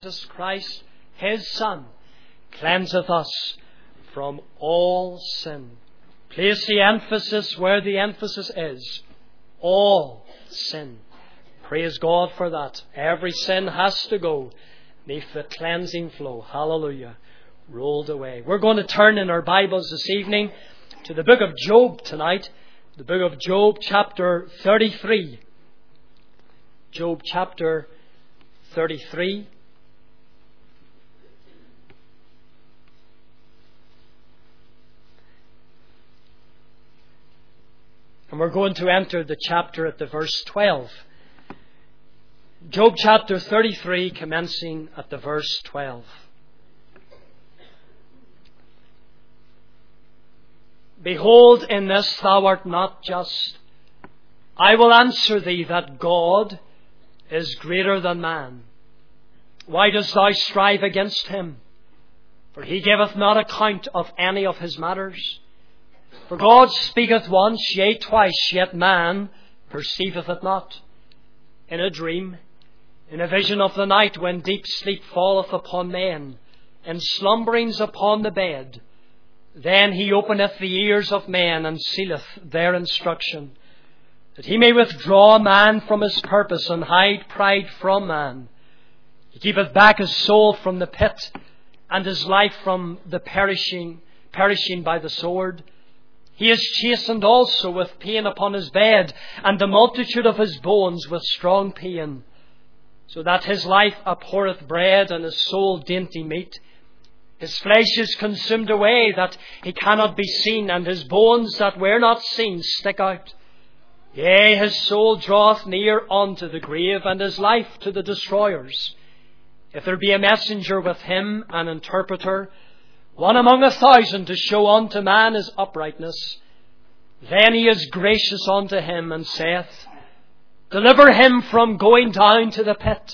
Jesus Christ, His Son, cleanseth us from all sin. Place the emphasis where the emphasis is. All sin. Praise God for that. Every sin has to go beneath the cleansing flow. Hallelujah. Rolled away. We're going to turn in our Bibles this evening to the book of Job tonight. The book of Job, chapter 33. Job, chapter 33. And we're going to enter the chapter at the verse 12. Job chapter 33, commencing at the verse 12. Behold, in this thou art not just. I will answer thee that God is greater than man. Why dost thou strive against him? For he giveth not account of any of his matters. For God speaketh once, yea twice, yet man perceiveth it not. In a dream, in a vision of the night, when deep sleep falleth upon men, in slumberings upon the bed, then he openeth the ears of men, and sealeth their instruction, that he may withdraw man from his purpose, and hide pride from man. He keepeth back his soul from the pit, and his life from the perishing by the sword. He is chastened also with pain upon his bed, and the multitude of his bones with strong pain, so that his life abhorreth bread, and his soul dainty meat. His flesh is consumed away, that he cannot be seen, and his bones that were not seen stick out. Yea, his soul draweth near unto the grave, and his life to the destroyers. If there be a messenger with him, an interpreter, one among 1,000, to show unto man his uprightness, then he is gracious unto him, and saith, Deliver him from going down to the pit.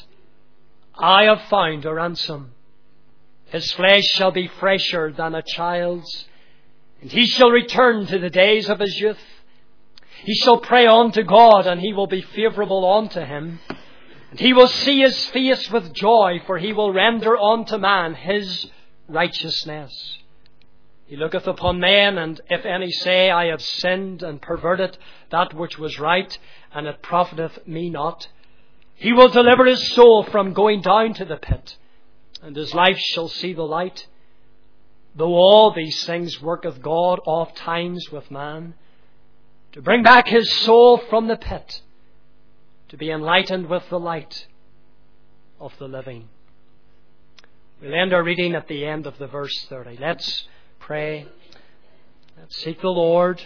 I have found a ransom. His flesh shall be fresher than a child's, and he shall return to the days of his youth. He shall pray unto God, and he will be favourable unto him. And he will see his face with joy, for he will render unto man his righteousness. He looketh upon men, and if any say, I have sinned and perverted that which was right, and it profiteth me not, he will deliver his soul from going down to the pit, and his life shall see the light. Though all these things worketh God oft times with man, to bring back his soul from the pit, to be enlightened with the light of the living. We'll end our reading at the end of the verse 30. Let's pray. Let's seek the Lord.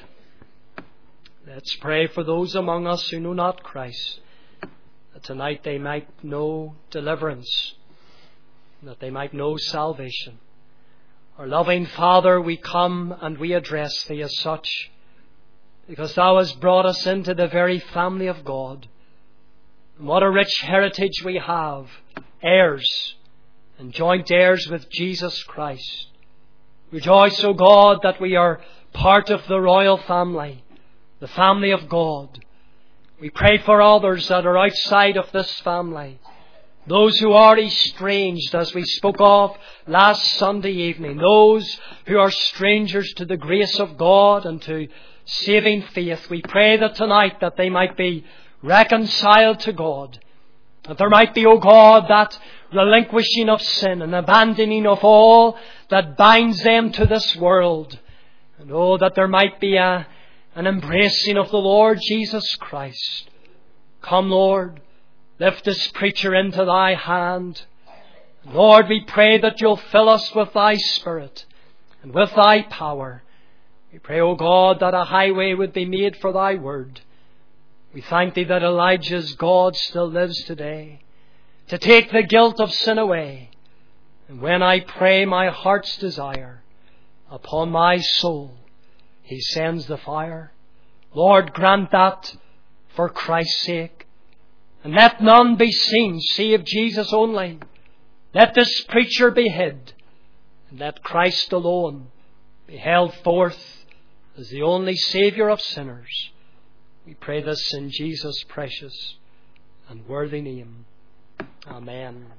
Let's pray for those among us who know not Christ, that tonight they might know deliverance, that they might know salvation. Our loving Father, we come and we address Thee as such, because Thou hast brought us into the very family of God. And what a rich heritage we have, heirs and joint heirs with Jesus Christ. Rejoice, O God, that we are part of the royal family, the family of God. We pray for others that are outside of this family, those who are estranged, as we spoke of last Sunday evening, those who are strangers to the grace of God and to saving faith. We pray that tonight that they might be reconciled to God, that there might be, O God, that relinquishing of sin and abandoning of all that binds them to this world. And oh, that there might be an embracing of the Lord Jesus Christ. Come, Lord, lift this preacher into Thy hand. Lord, we pray that You'll fill us with Thy Spirit and with Thy power. We pray, O God, that a highway would be made for Thy word. We thank Thee that Elijah's God still lives today, to take the guilt of sin away. And when I pray my heart's desire upon my soul, He sends the fire. Lord, grant that for Christ's sake. And let none be seen save Jesus only. Let this preacher be hid, and let Christ alone be held forth as the only Saviour of sinners. We pray this in Jesus' precious and worthy name. Amen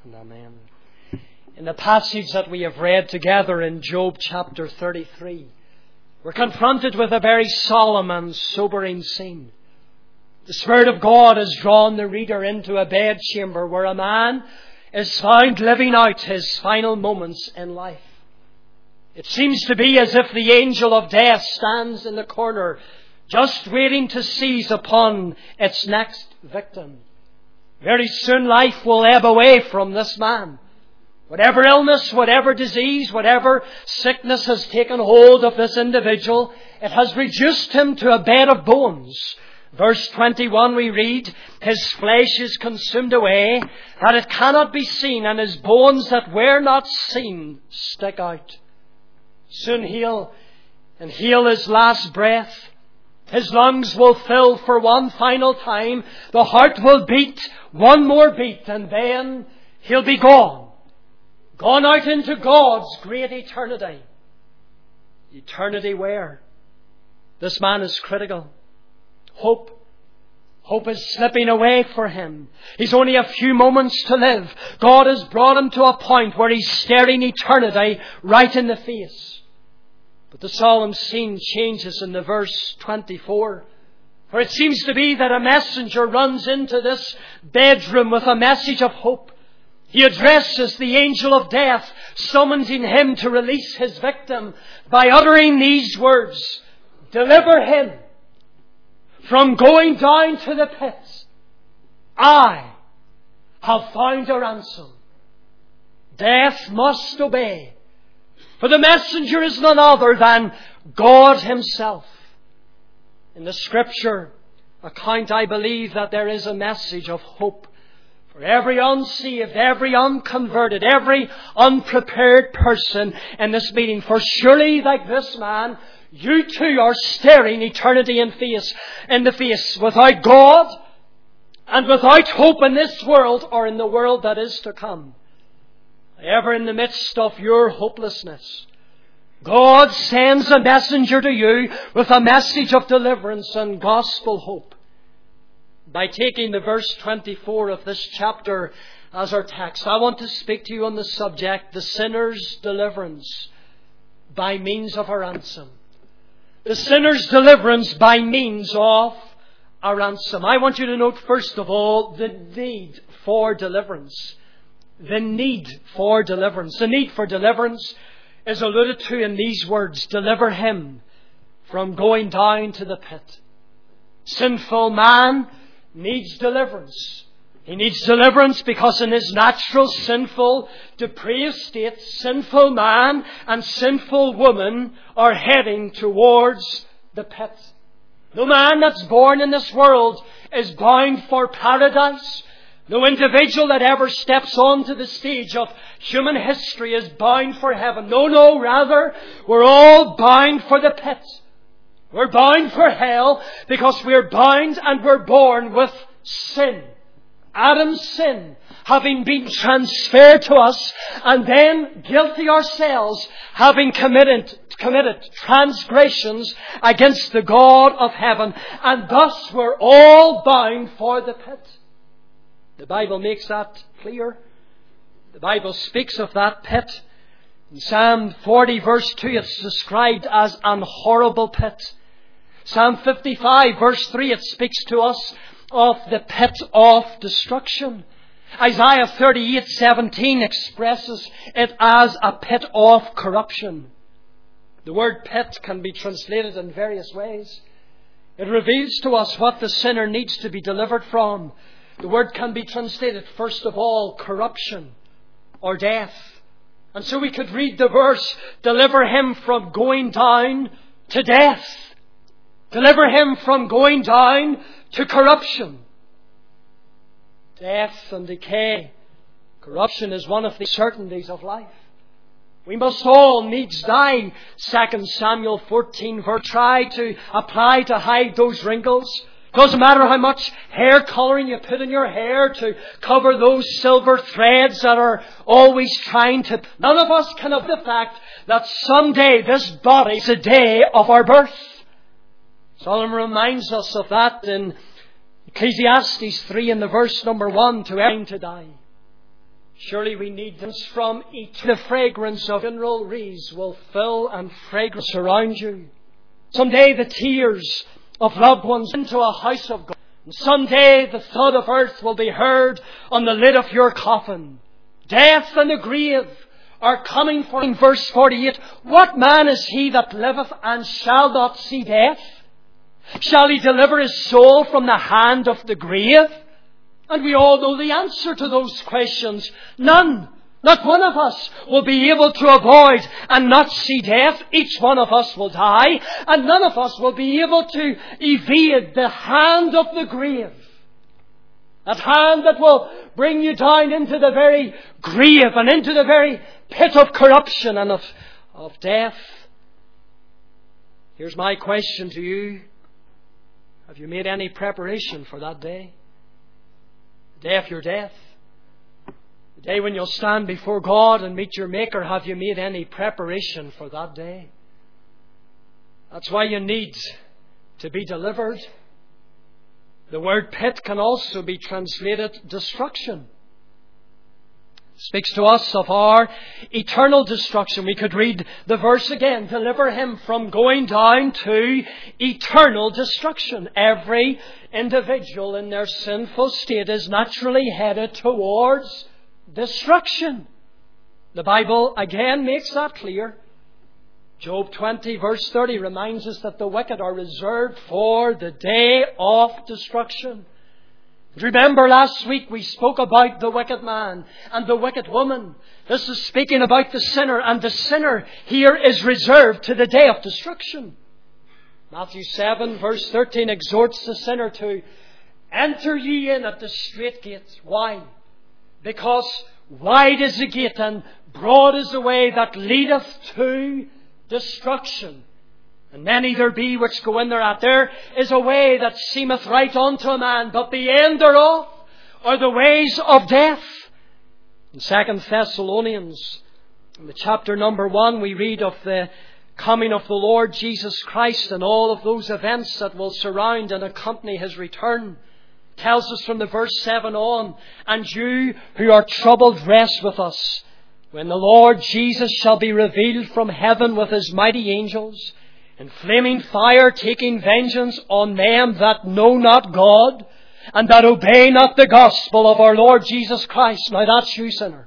and amen. In the passage that we have read together in Job chapter 33, we're confronted with a very solemn and sobering scene. The Spirit of God has drawn the reader into a bedchamber where a man is found living out his final moments in life. It seems to be as if the angel of death stands in the corner, just waiting to seize upon its next victim. Very soon life will ebb away from this man. Whatever illness, whatever disease, whatever sickness has taken hold of this individual, it has reduced him to a bed of bones. Verse 21 we read, his flesh is consumed away, that it cannot be seen, and his bones that were not seen stick out. Soon he'll inhale his last breath. His lungs will fill for one final time. The heart will beat one more beat, and then he'll be gone. Gone out into God's great eternity. Eternity where? This man is critical. Hope is slipping away for him. He's only a few moments to live. God has brought him to a point where he's staring eternity right in the face. But the solemn scene changes in the verse 24. For it seems to be that a messenger runs into this bedroom with a message of hope. He addresses the angel of death, summoning him to release his victim by uttering these words, "Deliver him from going down to the pit. I have found a ransom." Death must obey. For the messenger is none other than God Himself. In the Scripture account, I believe that there is a message of hope for every unsaved, every unconverted, every unprepared person in this meeting. For surely, like this man, you too are staring eternity in the face without God and without hope in this world or in the world that is to come. Ever in the midst of your hopelessness, God sends a messenger to you with a message of deliverance and gospel hope. By taking the verse 24 of this chapter as our text, I want to speak to you on the subject, the sinner's deliverance by means of a ransom. The sinner's deliverance by means of a ransom. I want you to note first of all the need for deliverance. The need for deliverance. The need for deliverance is alluded to in these words, deliver him from going down to the pit. Sinful man needs deliverance. He needs deliverance because in his natural, sinful, depraved state, sinful man and sinful woman are heading towards the pit. No man that's born in this world is bound for paradise. No individual that ever steps onto the stage of human history is bound for heaven. No, rather, we're all bound for the pit. We're bound for hell because we're bound and we're born with sin. Adam's sin having been transferred to us, and then guilty ourselves having committed transgressions against the God of heaven. And thus we're all bound for the pit. The Bible makes that clear. The Bible speaks of that pit. In Psalm 40 verse 2 it's described as an horrible pit. Psalm 55 verse 3 it speaks to us of the pit of destruction. Isaiah 38:17 expresses it as a pit of corruption. The word pit can be translated in various ways. It reveals to us what the sinner needs to be delivered from. The word can be translated, first of all, corruption or death. And so we could read the verse, deliver him from going down to death. Deliver him from going down to corruption. Death and decay. Corruption is one of the certainties of life. We must all needs die. 2 Samuel 14 verse. Try to apply to hide those wrinkles. Doesn't matter how much hair colouring you put in your hair to cover those silver threads that are always trying to... None of us can have the fact that someday this body is the day of our birth. Solomon reminds us of that in Ecclesiastes 3 in the verse number 1, to everything to die. Surely we need this from each. The fragrance of funeral wreaths will fill and fragrance around you. Someday the tears of loved ones into a house of God. And someday the thud of earth will be heard on the lid of your coffin. Death and the grave are coming for. In verse 48, what man is he that liveth and shall not see death? Shall he deliver his soul from the hand of the grave? And we all know the answer to those questions. None. Not one of us will be able to avoid and not see death. Each one of us will die. And none of us will be able to evade the hand of the grave. That hand that will bring you down into the very grave and into the very pit of corruption and of death. Here's my question to you. Have you made any preparation for that day? The day of your death? The day when you'll stand before God and meet your Maker. Have you made any preparation for that day? That's why you need to be delivered. The word pit can also be translated destruction. It speaks to us of our eternal destruction. We could read the verse again. Deliver him from going down to eternal destruction. Every individual in their sinful state is naturally headed towards destruction. The Bible again makes that clear. Job 20 verse 30 reminds us that the wicked are reserved for the day of destruction. Remember last week we spoke about the wicked man and the wicked woman. This is speaking about the sinner, and the sinner here is reserved to the day of destruction. Matthew 7 verse 13 exhorts the sinner to enter ye in at the strait gate. Why? Because wide is the gate and broad is the way that leadeth to destruction, and many there be which go in thereat. There is a way that seemeth right unto a man, but the end thereof are the ways of death. In 2 Thessalonians, in the chapter number 1, we read of the coming of the Lord Jesus Christ and all of those events that will surround and accompany His return. It tells us from the verse 7 on, and you who are troubled rest with us, when the Lord Jesus shall be revealed from heaven with His mighty angels, in flaming fire, taking vengeance on them that know not God, and that obey not the gospel of our Lord Jesus Christ. Now that's you, sinner.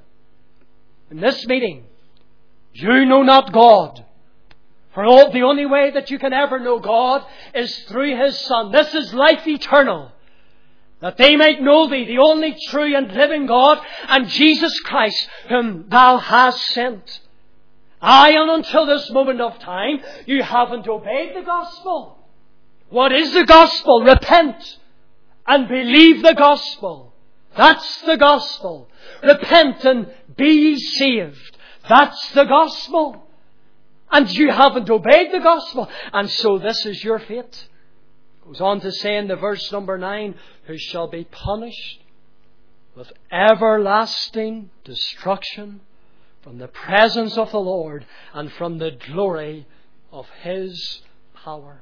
In this meeting, you know not God. For the only way that you can ever know God is through His Son. This is life eternal. That they might know Thee, the only true and living God, and Jesus Christ, whom Thou hast sent. Aye, and until this moment of time, you haven't obeyed the gospel. What is the gospel? Repent and believe the gospel. That's the gospel. Repent and be ye saved. That's the gospel. And you haven't obeyed the gospel. And so this is your fate. Goes on to say in the verse number 9, who shall be punished with everlasting destruction from the presence of the Lord and from the glory of His power.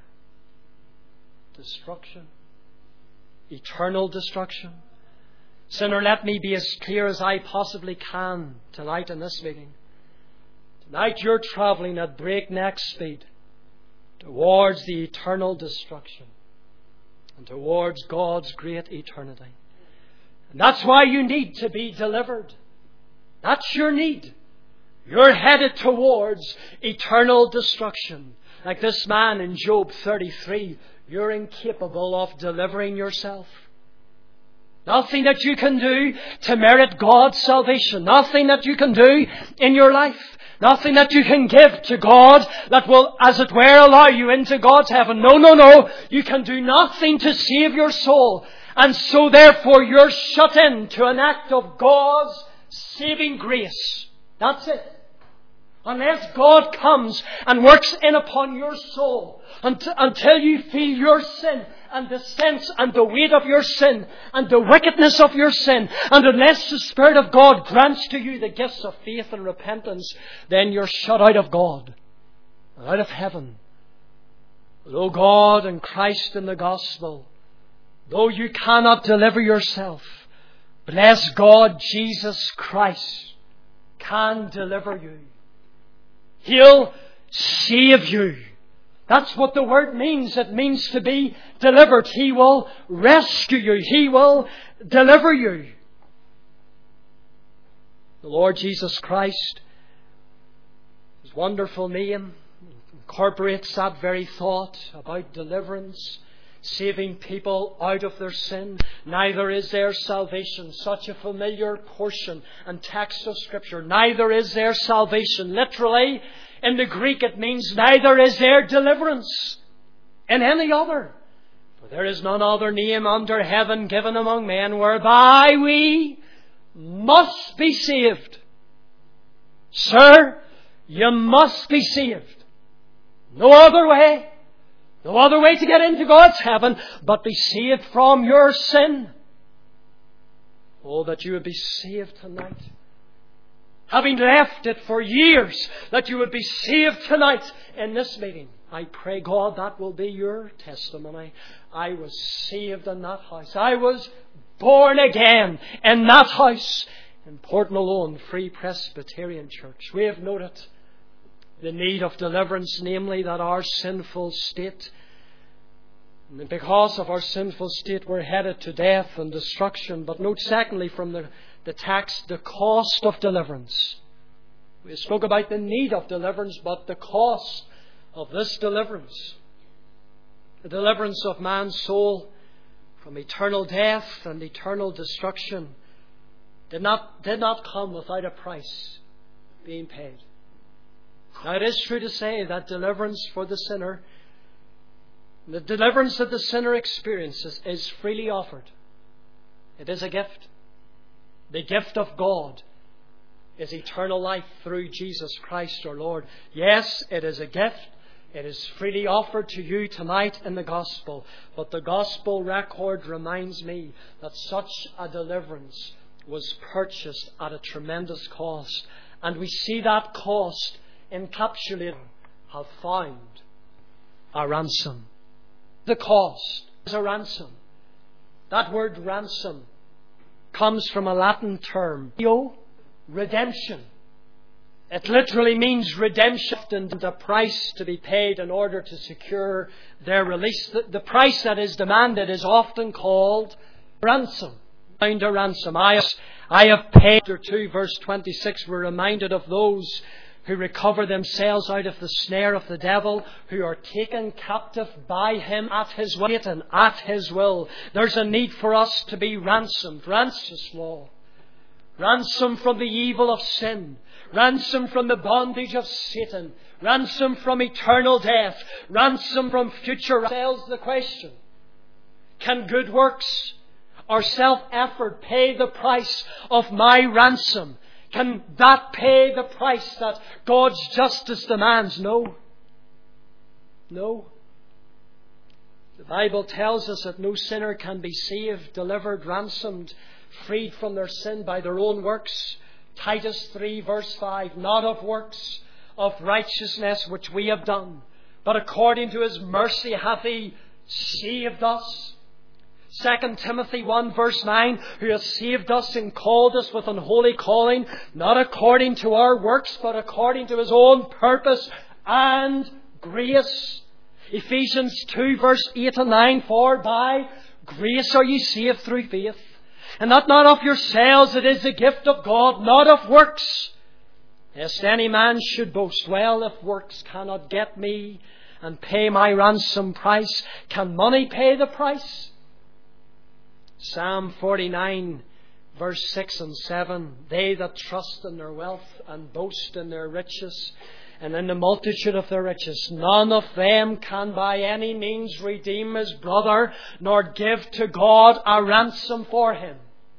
Destruction. Eternal destruction. Sinner, let me be as clear as I possibly can tonight in this meeting. Tonight you're travelling at breakneck speed towards the eternal destruction and towards God's great eternity. And that's why you need to be delivered. That's your need. You're headed towards eternal destruction. Like this man in Job 33, you're incapable of delivering yourself. Nothing that you can do to merit God's salvation. Nothing that you can do in your life. Nothing that you can give to God that will, as it were, allow you into God's heaven. No. You can do nothing to save your soul. And so therefore you're shut in to an act of God's saving grace. That's it. Unless God comes and works in upon your soul until you feel your sin and the sense and the weight of your sin and the wickedness of your sin, and unless the Spirit of God grants to you the gifts of faith and repentance, then you're shut out of God, out of heaven. Though God and Christ in the gospel, though you cannot deliver yourself, Bless God, Jesus Christ can deliver you. He'll save you. That's what the word means. It means to be delivered. He will rescue you. He will deliver you. The Lord Jesus Christ, His wonderful name, incorporates that very thought about deliverance, saving people out of their sin. Neither is there salvation, such a familiar portion and text of Scripture. Neither is there salvation. Literally, in the Greek it means neither is there deliverance in any other. For there is none other name under heaven given among men whereby we must be saved. Sir, you must be saved. No other way. No other way to get into God's heaven but be saved from your sin. Oh, that you would be saved tonight. Having left it for years, that you would be saved tonight in this meeting. I pray, God, that will be your testimony. I was saved in that house. I was born again in that house in Portmalone Free Presbyterian Church. We have noted the need of deliverance, namely that our sinful state, and because of our sinful state, we're headed to death and destruction. But note secondly from the text, the cost of deliverance. We spoke about the need of deliverance, but the cost of this deliverance. The deliverance of man's soul from eternal death and eternal destruction did not come without a price being paid. Now it is true to say that deliverance for the sinner, the deliverance that the sinner experiences, is freely offered. It is a gift. The gift of God is eternal life through Jesus Christ our Lord. Yes, it is a gift. It is freely offered to you tonight in the Gospel. But the Gospel record reminds me that such a deliverance was purchased at a tremendous cost. And we see that cost encapsulated, have found a ransom. The cost is a ransom. That word ransom comes from a Latin term, redemption. It literally means redemption and a price to be paid in order to secure their release. The price that is demanded is often called ransom. Find a ransom. I have paid. Chapter 2 verse 26, we're reminded of those who recover themselves out of the snare of the devil, who are taken captive by him at his will. And at his will. There's a need for us to be ransomed. Ransom from the evil of sin. Ransom from the bondage of Satan. Ransom from eternal death. Ransom from future. Tells the question, can good works or self-effort pay the price of my ransom? Can that pay the price that God's justice demands? No. No. The Bible tells us that no sinner can be saved, delivered, ransomed, freed from their sin by their own works. Titus 3 verse 5, not of works of righteousness which we have done, but according to His mercy hath He saved us. 2 Timothy 1 verse 9, who has saved us and called us with an holy calling, not according to our works, but according to His own purpose and grace. Ephesians 2 verse 8 and 9, for by grace are ye saved through faith. And that not of yourselves, it is the gift of God, not of works, lest any man should boast. Well, if works cannot get me and pay my ransom price, can money pay the price? Psalm 49 verse 6 and 7, they that trust in their wealth and boast in their riches, and in the multitude of their riches, none of them can by any means redeem his brother, nor give to God a ransom for him.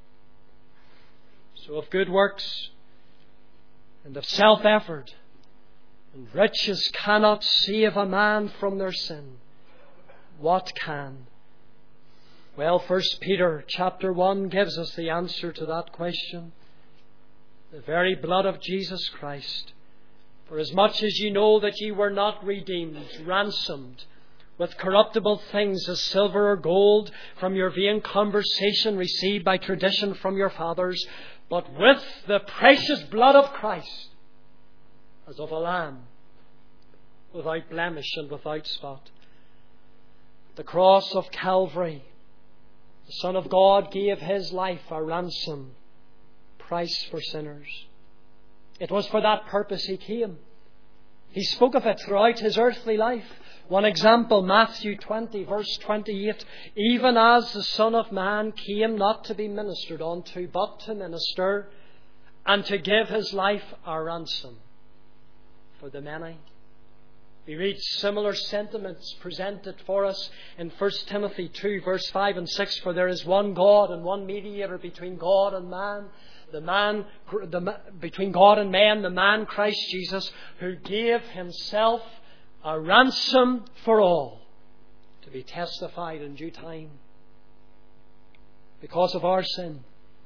So of good works and of self-effort and riches cannot save a man from their sin, what can? Well, 1 Peter chapter 1 gives us the answer to that question. The very blood of Jesus Christ. For as much as ye know that ye were not redeemed, ransomed, with corruptible things as silver or gold from your vain conversation received by tradition from your fathers, but with the precious blood of Christ, as of a lamb, without blemish and without spot. The cross of Calvary, the Son of God gave His life a ransom price for sinners. It was for that purpose He came. He spoke of it throughout His earthly life. One example, Matthew 20, verse 28, even as the Son of Man came not to be ministered unto, but to minister, and to give His life a ransom for the many. We read similar sentiments presented for us in 1 Timothy 2, verse 5 and 6, for there is one God and one mediator between God and man, between God and man, the man Christ Jesus, who gave Himself a ransom for all, to be testified in due time. Because of our sin,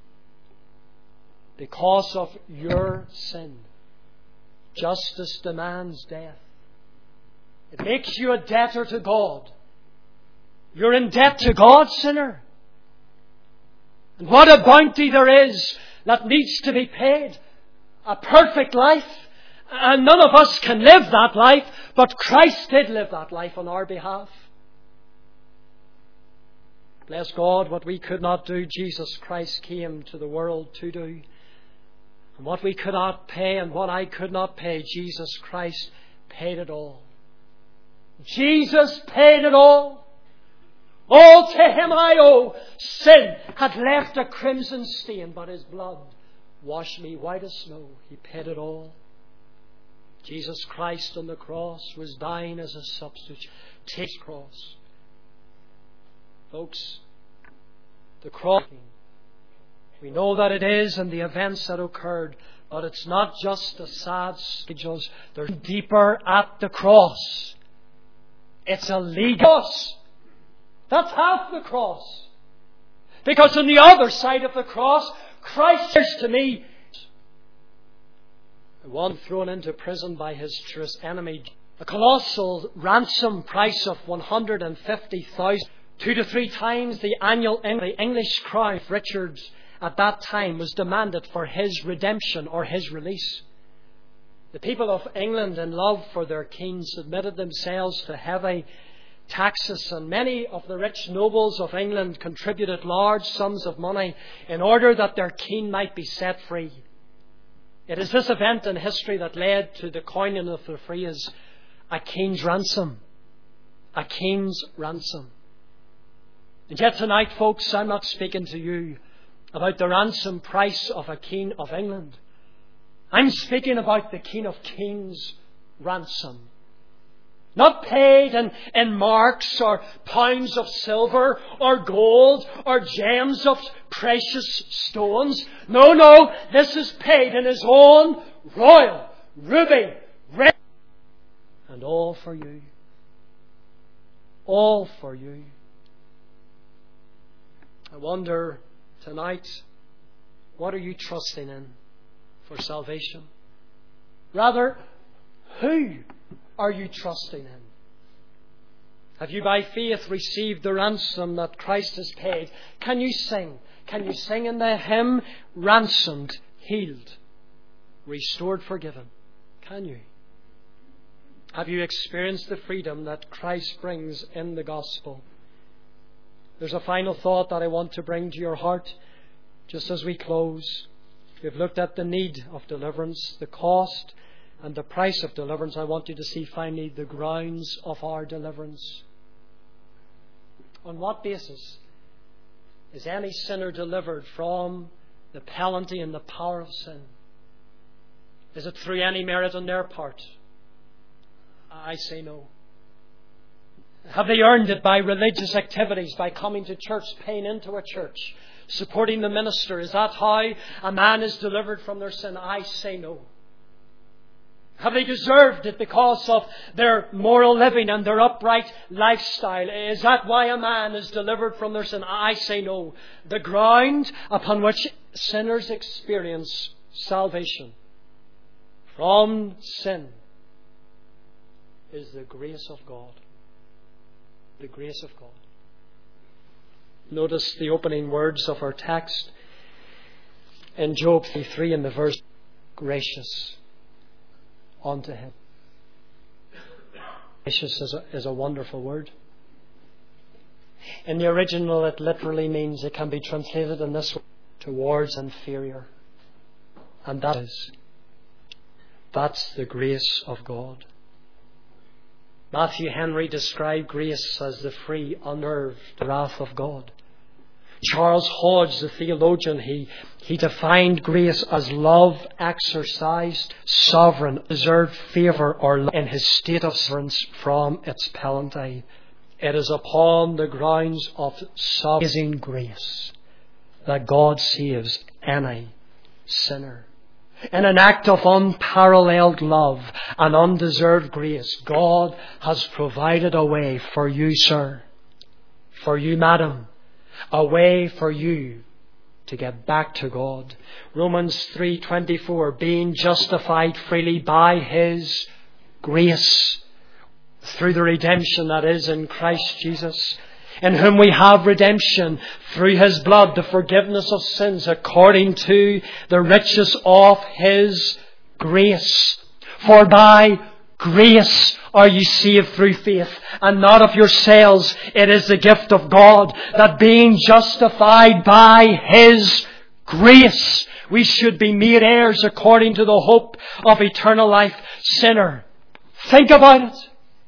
because of your sin, justice demands death. It makes you a debtor to God. You're in debt to God, sinner. And what a bounty there is that needs to be paid. A perfect life. And none of us can live that life, but Christ did live that life on our behalf. Bless God, what we could not do, Jesus Christ came to the world to do. And what we could not pay and what I could not pay, Jesus Christ paid it all. Jesus paid it all. All to Him I owe. Sin had left a crimson stain, but His blood washed me white as snow. He paid it all. Jesus Christ on the cross was dying as a substitute. Take the cross. Folks, the cross, we know that it is and the events that occurred, but it's not just a sad stages. They're deeper at the cross. It's a legal cross. That's half the cross. Because on the other side of the cross, Christ says to me, one thrown into prison by his truest enemy, a colossal ransom price of 150,000, 2 to 3 times the annual English crown of Richard at that time was demanded for his redemption or his release. The people of England, in love for their king, submitted themselves to heavy taxes, and many of the rich nobles of England contributed large sums of money in order that their king might be set free. It is this event in history that led to the coining of the phrase, a king's ransom. A king's ransom. And yet tonight, folks, I'm not speaking to you about the ransom price of a king of England. I'm speaking about the King of Kings' ransom. Not paid in marks or pounds of silver or gold or gems of precious stones. No, this is paid in His own royal, ruby, red. And all for you. All for you. I wonder tonight, what are you trusting in for salvation? Rather, who are you trusting in? Have you by faith received the ransom that Christ has paid? Can you sing? Can you sing in the hymn, ransomed, healed, restored, forgiven? Can you? Have you experienced the freedom that Christ brings in the gospel? There's a final thought that I want to bring to your heart just as we close. We've looked at the need of deliverance, the cost and the price of deliverance. I want you to see finally the grounds of our deliverance. On what basis is any sinner delivered from the penalty and the power of sin? Is it through any merit on their part? I say no. Have they earned it by religious activities, by coming to church, paying into a church, supporting the minister? Is that how a man is delivered from their sin? I say no. Have they deserved it because of their moral living and their upright lifestyle? Is that why a man is delivered from their sin? I say no. The ground upon which sinners experience salvation from sin is the grace of God. The grace of God. Notice the opening words of our text in Job 3 in the verse, gracious unto him. Gracious is a wonderful word. In the original it literally means, it can be translated in this way, towards inferior. And that's the grace of God. Matthew Henry described grace as the free, unnerved wrath of God. Charles Hodge, the theologian, he defined grace as love exercised, sovereign, deserved favour, or in his state of severance from its penalty. It is upon the grounds of sovereign grace that God saves any sinner. In an act of unparalleled love and undeserved grace, God has provided a way for you, sir, for you, madam, a way for you to get back to God. Romans 3:24, being justified freely by His grace through the redemption that is in Christ Jesus, in whom we have redemption through His blood, the forgiveness of sins according to the riches of His grace. For by grace are you saved through faith, and not of yourselves. It is the gift of God, that being justified by His grace, we should be made heirs according to the hope of eternal life. Sinner, think about it.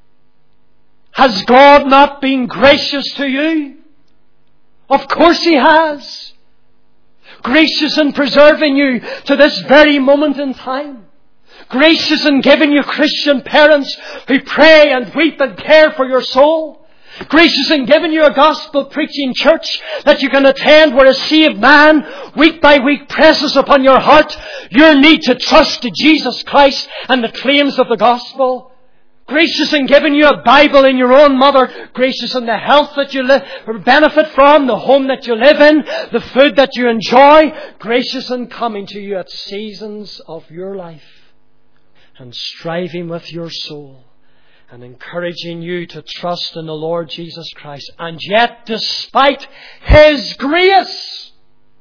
Has God not been gracious to you? Of course He has. Gracious in preserving you to this very moment in time. Gracious in giving you Christian parents who pray and weep and care for your soul. Gracious in giving you a gospel preaching church that you can attend, where a saved man week by week presses upon your heart your need to trust to Jesus Christ and the claims of the gospel. Gracious in giving you a Bible in your own mother. Gracious in the health that you benefit from, the home that you live in, the food that you enjoy. Gracious in coming to you at seasons of your life and striving with your soul and encouraging you to trust in the Lord Jesus Christ. And yet, despite His grace,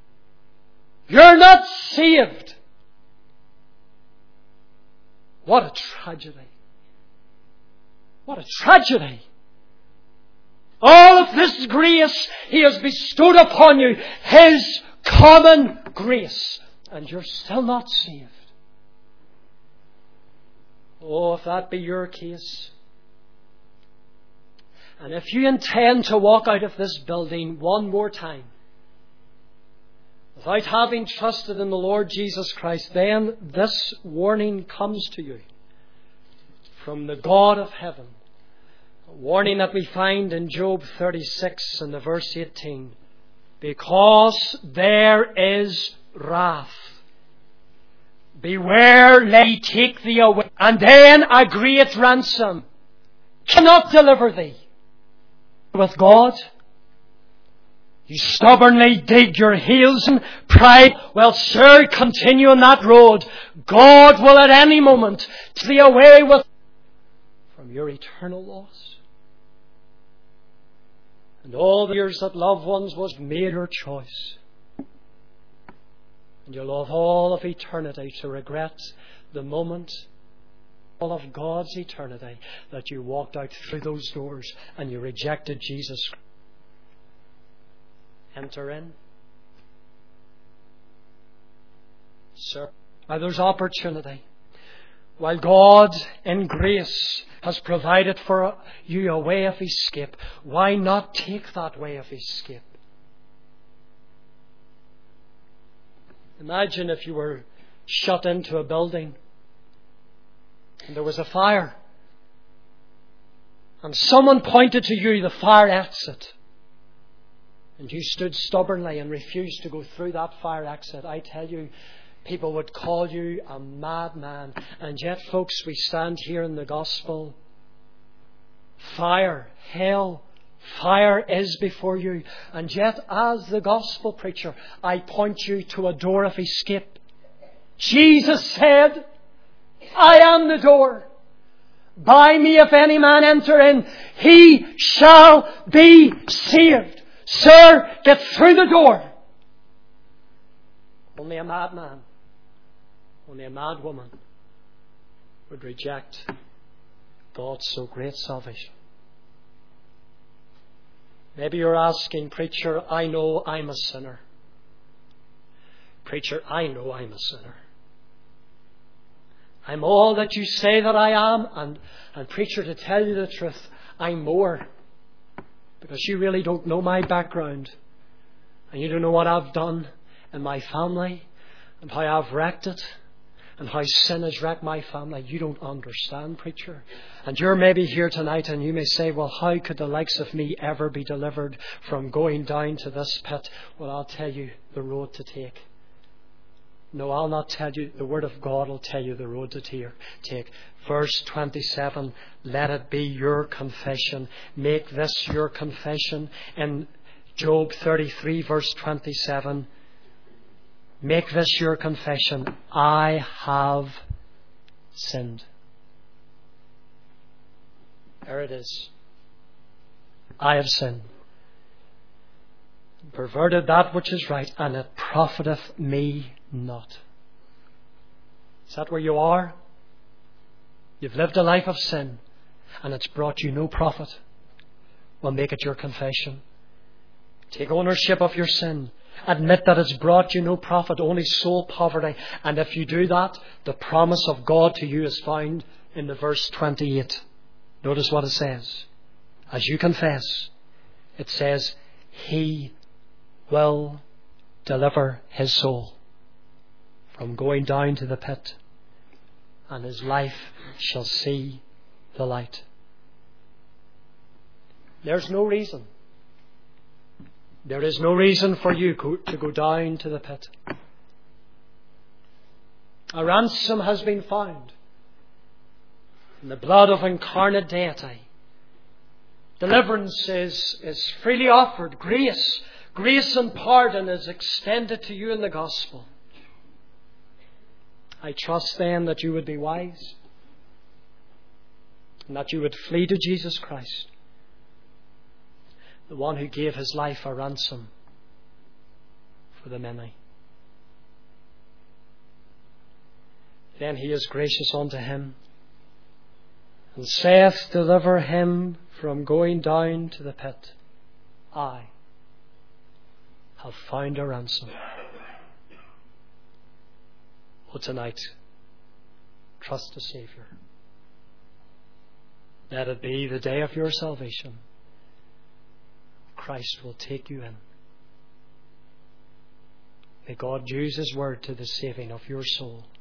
you're not saved. What a tragedy. What a tragedy. All of this grace He has bestowed upon you, His common grace, and you're still not saved. Oh, if that be your case, and if you intend to walk out of this building one more time without having trusted in the Lord Jesus Christ, then this warning comes to you from the God of heaven. A warning that we find in Job 36 and the verse 18. Because there is wrath, beware lest He take thee away, and then a great ransom cannot deliver thee. With God, you stubbornly dig your heels in pride. Well, sir, continue on that road. God will at any moment take thee away from your eternal loss. And all the years that loved ones was made her choice. And you'll have all of eternity to regret the moment, all of God's eternity, that you walked out through those doors and you rejected Jesus. Enter in. Sir, now there's opportunity. While God in grace has provided for you a way of escape, why not take that way of escape? Imagine if you were shut into a building and there was a fire, and someone pointed to you the fire exit, and you stood stubbornly and refused to go through that fire exit. I tell you, people would call you a madman. And yet, folks, we stand here in the gospel. Fire, hell, fire is before you. And yet, as the gospel preacher, I point you to a door of escape. Jesus said, I am the door. By me if any man enter in, he shall be saved. Sir, get through the door. Only a madman, only a mad woman would reject God's so great salvation. Maybe you're asking, preacher, I know I'm a sinner. Preacher, I know I'm a sinner. I'm all that you say that I am, and preacher, to tell you the truth, I'm more. Because you really don't know my background. And you don't know what I've done in my family, and how I've wrecked it, and how sin has wrecked my family. You don't understand, preacher. And you're maybe here tonight and you may say, well, how could the likes of me ever be delivered from going down to this pit? Well, I'll tell you the road to take. No, I'll not tell you. The Word of God will tell you the road to take. Verse 27, let it be your confession. Make this your confession. In Job 33, verse 27, make this your confession. I have sinned. There it is. I have sinned. Perverted that which is right, and it profiteth me not. Is that where you are? You've lived a life of sin, and it's brought you no profit. Well, make it your confession. Take ownership of your sin. Admit that it's brought you no profit, only soul poverty. And if you do that, the promise of God to you is found in the verse 28. Notice what it says. As you confess, it says, He will deliver his soul from going down to the pit, and his life shall see the light. There's no reason. There is no reason for you to go down to the pit. A ransom has been found in the blood of incarnate deity. Deliverance is freely offered. Grace and pardon is extended to you in the gospel. I trust then that you would be wise and that you would flee to Jesus Christ, the one who gave his life a ransom for the many. Then he is gracious unto him, and saith, deliver him from going down to the pit. I have found a ransom. Oh, tonight, trust the Saviour. Let it be the day of your salvation. Christ will take you in. May God use His word to the saving of your soul.